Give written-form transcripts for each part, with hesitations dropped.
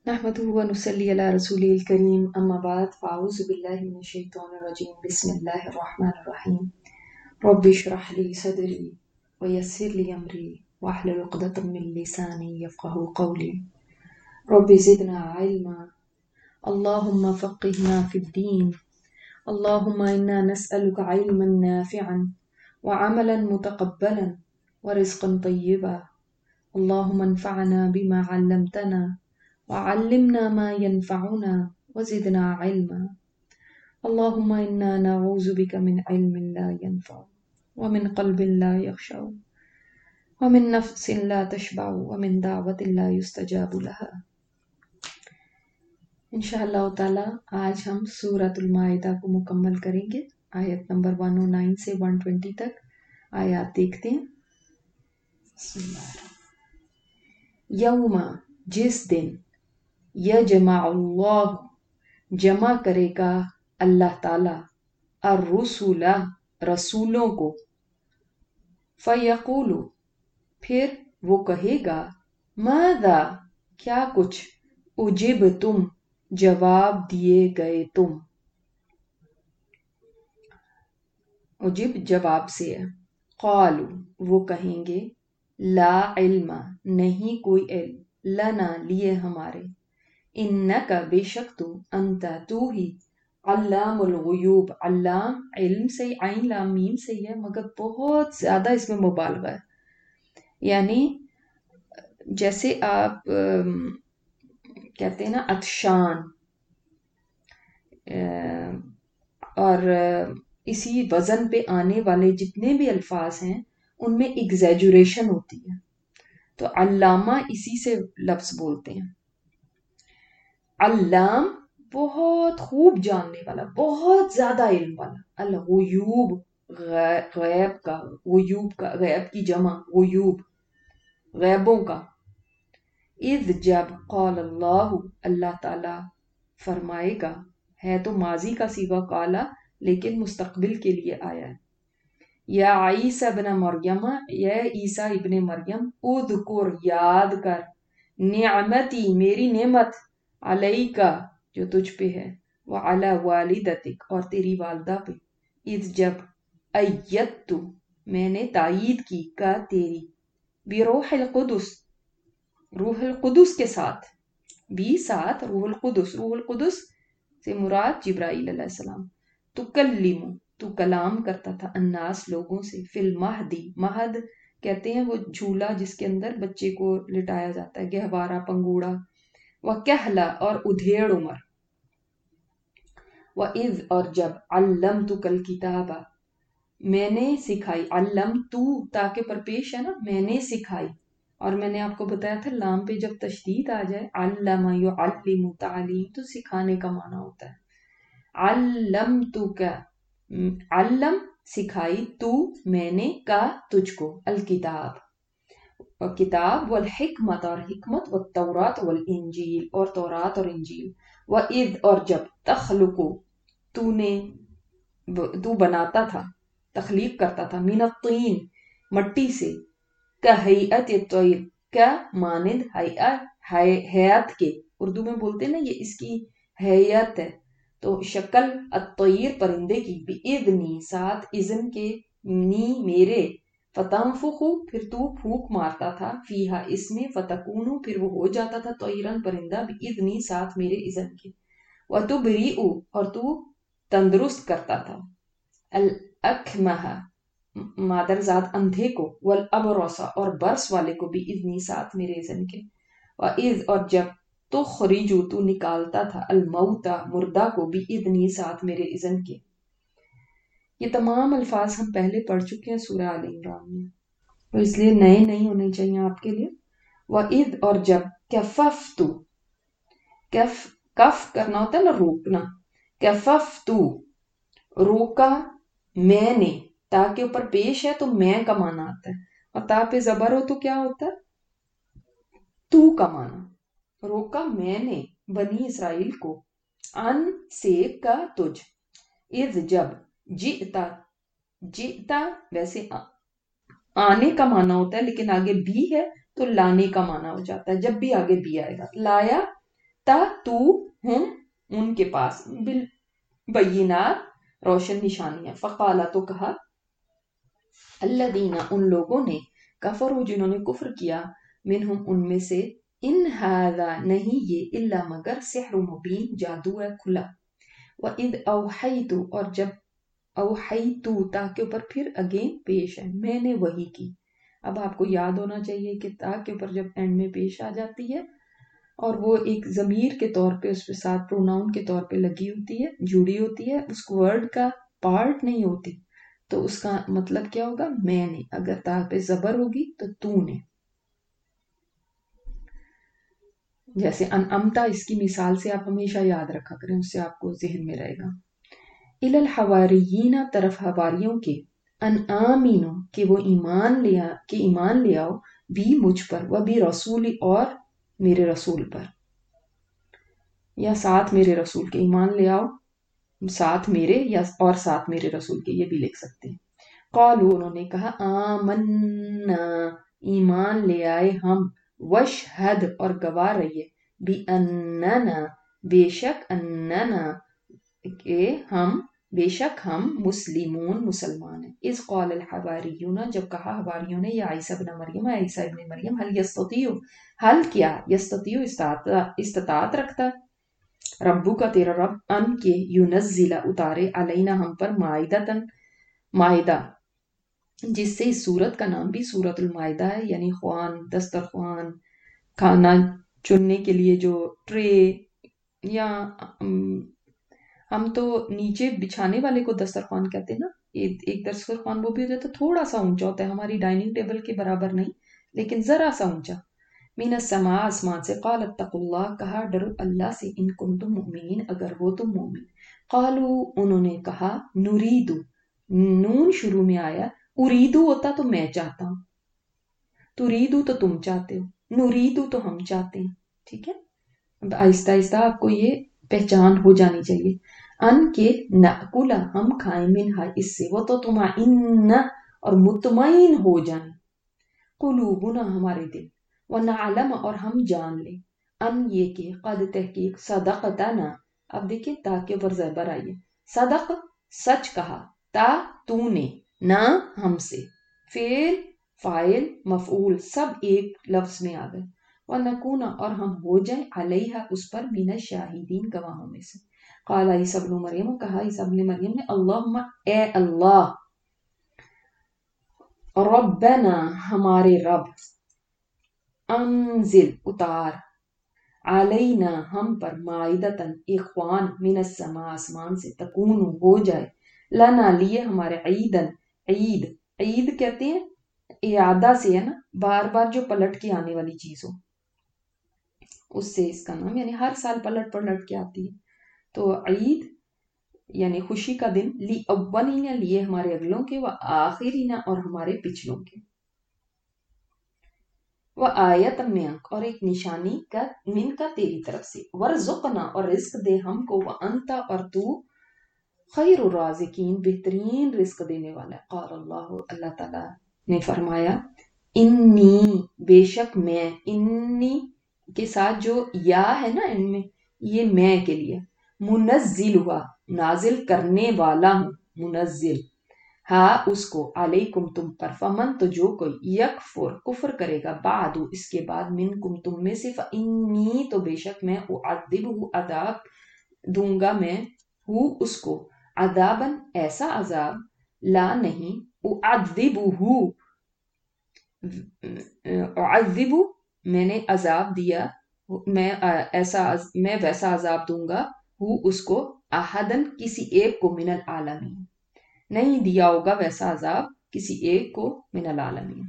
نحمده ونصلي على رسوله الكريم أما بعد فأعوذ بالله من الشيطان الرجيم بسم الله الرحمن الرحيم رب اشرح لي صدري ويسر لي أمري واحلل عقدة من لساني يفقه قولي رب زدنا علما اللهم فقهنا في الدين اللهم إنا نسألك علما نافعا وعملا متقبلا ورزقا طيبا اللهم انفعنا بما علمتنا وعلمنا ما ينفعنا وزدنا علما اللهم إنا نعوذ بك من علم لا ينفع ومن قلب لا يخشع ومن نفس لا تشبع ومن دعوة لا يستجاب لها انشاءاللہ تعالی آج ہم سورۃ المائدہ کو مکمل کریں گے آیت نمبر 109 سے 120 تک آیات دیکھتے ہیں بسم اللہ الرحمن یوم جس دن یجمع اللہ جمع کرے گا اللہ تعالی الرسول رسولوں کو فیقول پھر وہ کہے گا ماذا کیا کچھ اجب تم جواب دیے گئے تم اجب جواب سے ہے قالو وہ کہیں گے لا علم نہیں کوئی علم لنا لیے ہمارے انکا بے شک تو انت تو ہی علام الغیوب علام علم سے عین لام میم سے ہے مگر بہت زیادہ اس میں مبالغہ ہے یعنی جیسے آپ کہتے ہیں نا عطشان اور اسی وزن پہ آنے والے جتنے بھی الفاظ ہیں ان میں ایگزیجوریشن ہوتی ہے تو علامہ اسی سے لفظ بولتے ہیں علام بہت خوب جاننے والا بہت زیادہ علم والا الغیوب غیب کا غیوب کا غیب کی جمع غیوب غیبوں کا اذ جب قال اللہ اللہ تعالی فرمائے گا ہے تو ماضی کا صیغہ قالا لیکن مستقبل کے لیے آیا ہے یا عیسی ابن مریم یا عیسیٰ ابن مریم اذکر یاد کر نعمتی میری نعمت علیکا جو تجھ پہ ہے وعلی والدتک اور تیری والدہ پہ اذ جب ایدتو میں نے تائید کی کا تیری بروح القدس روح القدس کے ساتھ بھی ساتھ روح القدس سے مراد جبرائیل علیہ السلام تکلم تو کلام کرتا تھا الناس لوگوں سے فی المہدی مہد کہتے ہیں وہ جھولا جس کے اندر بچے کو لٹایا جاتا ہے گہوارہ پنگوڑا وکہلا اور ادھیڑ عمر وَإِذْ اور جب علمتک الکتاب میں نے سکھائی علم تو تاکہ پرپیش ہے نا میں نے سکھائی اور میں نے آپ کو بتایا تھا لام پہ جب تشدید آ جائے علم یعلم تعلیم تو سکھانے کا معنی ہوتا ہے علمتک علم سکھائی تو میں نے کا تجھ کو الکتاب اور کتاب والحکمت اور حکمت والتورات والانجیل اور تورات اور انجیل وَإِذْ اور جب تخلق تو بناتا تھا تخلیق کرتا تھا من الطین مٹی سے کہیئت الطیر کا مانند حیات کے اردو میں بولتے ہیں نا یہ اس کی حیات ہے تو شکل الطیر پرندے کی بِإِذْنِ ساتھ اذن کے نی میرے فتنفخو پھر تو پھونک مارتا تھا فیہا اس میں فتکونو پھر وہ ہو جاتا تھا طیرن پرندہ بِإِذْنِ ساتھ میرے اذن کے وَتُبْرِئُ اور تو تندرست کرتا تھا الْأَكْمَحَ مادرزاد اندھے کو والابرص اور برس والے کو بِإِذْنِ ساتھ میرے اذن کے وَإِذْ اور جب تخرجو تو نکالتا تھا الموتى مردہ کو بِإِذْنِ ساتھ میرے اذن کے یہ تمام الفاظ ہم پہلے پڑھ چکے ہیں سورہ آل عمران میں تو اس لیے نئے نہیں ہونے چاہیے آپ کے لیے وَإِذْ اور جب کففتو کف کرنا ہوتا ہے نا روکنا کففتو روکا میں نے تا کے اوپر پیش ہے تو میں کا معنی آتا ہے اور تا پہ زبر ہو تو کیا ہوتا ہے تو کا معنی روکا میں نے بنی اسرائیل کو ان سے کا تجھ اذ جب جئتا ویسے آنے کا معنی ہوتا ہے لیکن آگے بھی ہے تو لانے کا معنی ہو جاتا ہے جب بھی آگے بھی آئے گا لایا تا تو ہم ان کے پاس بالبینات روشن نشانیاں. فقالا تو کہا الذین ان لوگوں نے کفروا جنہوں نے کفر کیا منہم ان میں سے ان ھذا نہیں یہ الا مگر سحر مبین جادو ہے کھلا. وَإِذْ أَوْحَيْتُ اور جب اوحیتو تا کے اوپر پھر اگین پیش ہے میں نے وحی کی. اب آپ کو یاد ہونا چاہیے کہ تا کے اوپر جب اینڈ میں پیش آ جاتی ہے اور وہ ایک ضمیر کے طور پہ اس پہ ساتھ پروناؤن کے طور پہ لگی ہوتی ہے جڑی ہوتی ہے اس ورڈ کا پارٹ نہیں ہوتی تو اس کا مطلب کیا ہوگا میں نے. اگر تا پہ زبر ہوگی تو نے. جیسے انعمتا اس کی مثال سے آپ ہمیشہ یاد رکھا کریں اس سے آپ کو ذہن میں رہے گا. الی الحواریین طرف حواریوں کے ان آمینو کہ وہ ایمان لے آؤ بھی مجھ پر و بھی رسولی اور میرے رسول پر یا ساتھ میرے رسول کے. ایمان لے آؤ ساتھ میرے یا اور ساتھ میرے رسول کے یہ بھی لکھ سکتے ہیں. قالو انہوں نے کہا آمنا ایمان لے آئے ہم وشہد اور گواہ رہیے بھی اننا بے شک اننا کہ ہم بے شک ہم مسلمون مسلمان ہیں. اذ قال الحواریون جب کہا حواریوں نے یا عیسیٰ ابن مریم اے عیسیٰ ابن مریم حل یستطیع حل کیا یستطیع استطاعت رکھتا ربو کا تیرا رب ان کے ینزل اتارے علینا ہم پر مائدہ جس سے اس سورت کا نام بھی سورت المائدہ ہے یعنی خوان دسترخوان کھانا چننے کے لیے جو ٹرے یا ہم تو نیچے بچھانے والے کو دسترخوان کہتے ہیں نا. ایک دسترخوان وہ بھی ہوتا ہے تو تھوڑا سا اونچا ہوتا ہے ہماری ڈائننگ ٹیبل کے برابر نہیں لیکن ذرا سا اونچا. من السماء آسمان سے. قال اتقوا اللہ کہا ڈرو اللہ سے ان کنتم مؤمنین اگر ہو تم مومن. قالو انہوں نے کہا نریدو نون شروع میں آیا اریدو ہوتا تو میں چاہتا ہوں تریدو تو تم چاہتے ہو نریدو تو ہم چاہتے ہیں. ٹھیک ہے اب آہستہ آہستہ آپ کو یہ پہچان ہو جانی چاہیے. ان کے نأکلا ہم کھائیں منہا اس سے وہ تو تمائن اور مطمئن ہو جائیں قلوبنا ہمارے دل ونعلم اور ہم جان لیں ان یہ کہ قد تحقیق صدقتنا. اب دیکھیں تا کے اوپر زبر آئیے صدق سچ کہا تا تو نے نہ ہم سے فعل فاعل مفعول سب ایک لفظ میں آ گئے. وَنَكُونَ اور ہم ہو جائیں علیہا اس پر من الشاہدین گواہوں میں سے. قال عیسیٰ ابن مریم کہا عیسیٰ ابن مریم نے اللہم اے اللہ ربنا ہمارے رب انزل اتار علینا ہم پر مائدتن اخوان من السماء آسمان سے تکون ہو جائے لنا لیے ہمارے عید کہتے ہیں اعادہ سے ہے نا بار بار جو پلٹ کے آنے والی چیز ہو اس سے اس کا نام یعنی ہر سال پلٹ کے آتی ہے تو عید یعنی خوشی کا دن لی اولین لیے ہمارے اگلوں کے و آخرین اور ہمارے پچھلوں کے. وہ آیت منک اور ایک نشانی کا من کا تیری طرف سے ورزقنا اور رزق دے ہم کو وانت اور تو خیر الرازقین بہترین رزق دینے والا. قال اللہ تعالیٰ نے فرمایا انی بے شک میں انی کے ساتھ جو یا ہے نا ان میں یہ میں کے لیے منزل ہوا نازل کرنے والا ہوں منزل ہاں اس کو علیکم تم پر فمن تو جو کوئی یکفر کفر کرے گا بعد اس کے بعد منکم تم میں سے فانی تو بے شک میں اعذبہ عذاب دوں گا میں ہوں اس کو عذابن ایسا عذاب لا نہیں اعذبہ میں نے عذاب دیا میں ویسا عذاب دوں گا ہوں اس کو احدن کسی ایک کو من العالمین نہیں دیا ہوگا ویسا عذاب کسی ایک کو من العالمین.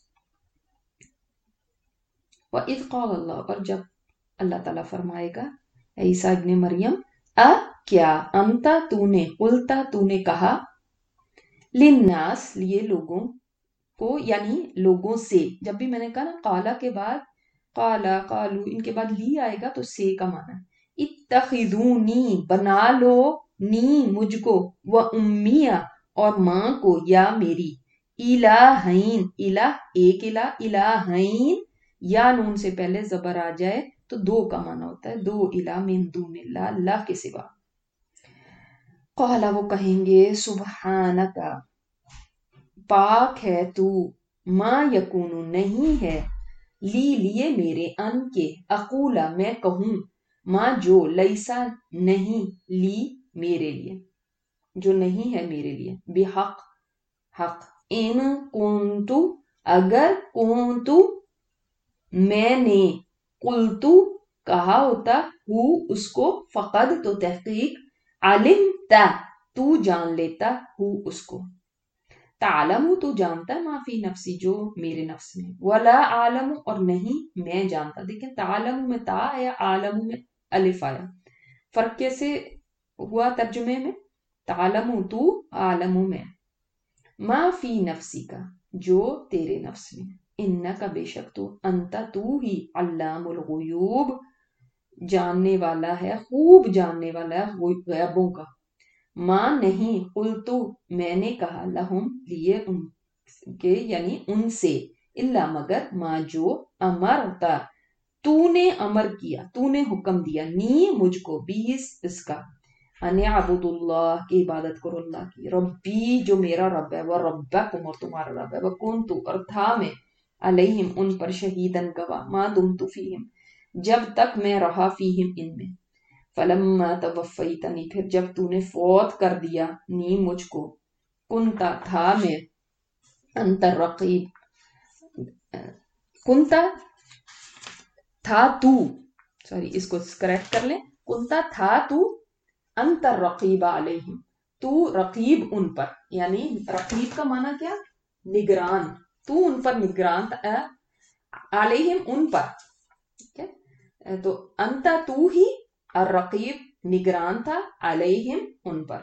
وَإِذْ قَالَ اللہ اور جب اللہ تعالیٰ فرمائے گا عیسیٰ ابن مریم کیا انتا تو نے قلتا تو نے کہا للناس لیے لوگوں کو یعنی لوگوں سے. جب بھی میں نے کہا نا قالا کے بعد قالو ان کے بعد لی آئے گا تو سے کا معنی اتخذونی بنا لو نی مجھ کو و امیہ اور ماں کو یا میری الہین الہ ایک الہ الہین یا نون سے پہلے زبر آ جائے تو دو کا معنی ہوتا ہے دو الہ من دون اللہ اللہ کے سوا. قال وہ کہیں گے سبحانک پاک ہے تو ما یکون نہیں ہے لیے میرے ان کے اقولا میں کہوں ما جو لیسا نہیں لی میرے لیے جو نہیں ہے میرے لیے بحق حق ان کنتو اگر کنتو میں نے قلتو کہا ہوتا ہوں اس کو فقد تو تحقیق علمتا تو جان لیتا ہوں اس کو تعلم تو جانتا ہے ما فی نفسی جو میرے نفس میں ولا عالم اور نہیں میں جانتا. دیکھیں تعلم میں تا یا عالم میں الف آیا فرق کیسے ہوا ترجمے میں تعلم تو عالم میں ما فی نفسی کا جو تیرے نفس میں انکا بے شک تو انتا تو ہی علام الغیوب جاننے والا ہے خوب جاننے والا ہے غیبوں کا. ماں نہیں قلتو میں نے کہا لہم لیے ان کے یعنی ان سے الا مگر ما جو امرتا تو نے امر کیا تو نے حکم دیا نی مجھ کو بیس اس کا ان عبد اللہ کی عبادت کرو اللہ کی ربی جو میرا رب ہے وہ ربکم اور تمہارا رب ہے وہ کنتو اور تھا میں علیہم ان پر شہیدن گواہ ما دمت فیہم جب تک میں رہا فیہم ان میں فلما توفیتنی پھر جب تو نے فوت کر دیا نی مجھ کو کنتا تھا میں انت الرقیب کنتا تھا تو سوری اس کو کریکٹ کر لیں کنتا تھا تو انت الرقیب علیہم تو رقیب ان پر یعنی رقیب کا معنی کیا نگران تو ان پر نگران علیہم ان پر ٹھیک ہے تو انتا تو ہی الرقیب نگران تھا علیہم ان پر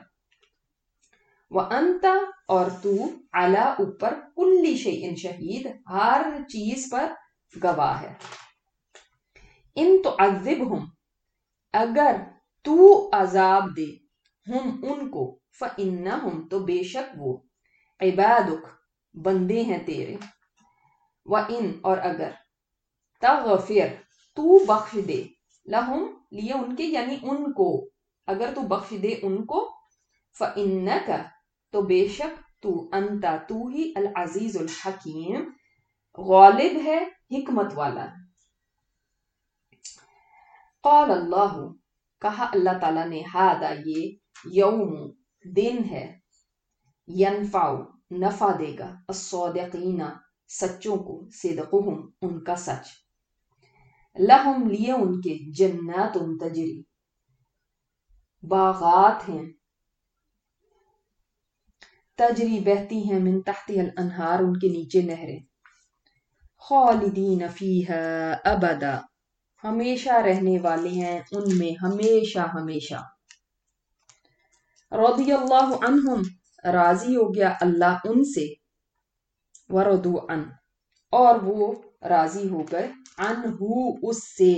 وَأَنْتَ اور تو علی اوپر کل شیء شہید ہر چیز پر گواہ ہے. ان تعذبہم اگر تو عذاب دے ہم ان کو فإنہم تو بے شک وہ عبادک بندے ہیں تیرے وَإِن اور اگر تغفر تو بخش دے لہم لیے ان کے یعنی ان کو اگر تو بخش دے ان کو فإنک تو بے شک تو انتا تو ہی العزیز الحکیم غالب ہے حکمت والا. قال اللہ کہا اللہ تعالیٰ نے ہادا یہ یوم دن ہے ینفع نفع دے گا الصادقین سچوں کو صدقہم ان کا سچ لہم لیے ان کے جنات تجری باغات ہیں تجری بہتی ہیں من تحتها الانہار ان کے نیچے نہریں خالدین فیہا ابدا ہمیشہ رہنے والے ہیں ان میں ہمیشہ ہمیشہ. رضی اللہ عنہم راضی ہو گیا اللہ ان سے ورضوا عن اور وہ راضی ہو گئے عنہ اس سے.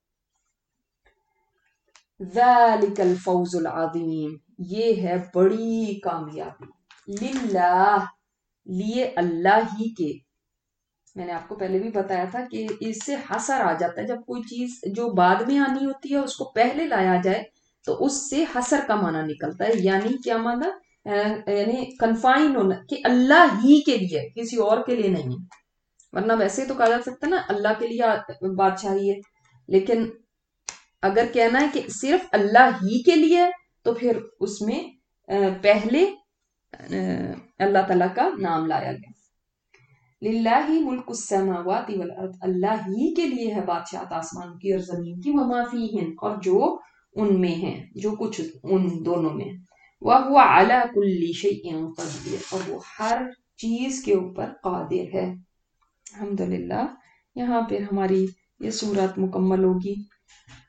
ذالک الفوز العظیم یہ ہے بڑی کامیابی للہ لیے اللہ ہی کے. میں نے آپ کو پہلے بھی بتایا تھا کہ اس سے حصر آ جاتا ہے جب کوئی چیز جو بعد میں آنی ہوتی ہے اس کو پہلے لایا جائے تو اس سے حصر کا معنی نکلتا ہے یعنی کیا معنی یعنی کنفائن ہونا کہ اللہ ہی کے لیے کسی اور کے لیے نہیں. ورنہ ویسے تو کہا جا سکتا ہے نا اللہ کے لیے بادشاہی ہے لیکن اگر کہنا ہے کہ صرف اللہ ہی کے لیے تو پھر اس میں پہلے اللہ تعالیٰ کا نام لایا گیا. للہ ملک السماوات والارض اللہ ہی کے لیے ہے بادشاہت آسمان کی اور زمین کی وما فیہن اور جو ان میں ہیں جو کچھ ان دونوں میں وہو علی کل شیء قدیر اور وہ ہر چیز کے اوپر قادر ہے. الحمدللہ یہاں پہ ہماری یہ سورت مکمل ہوگی.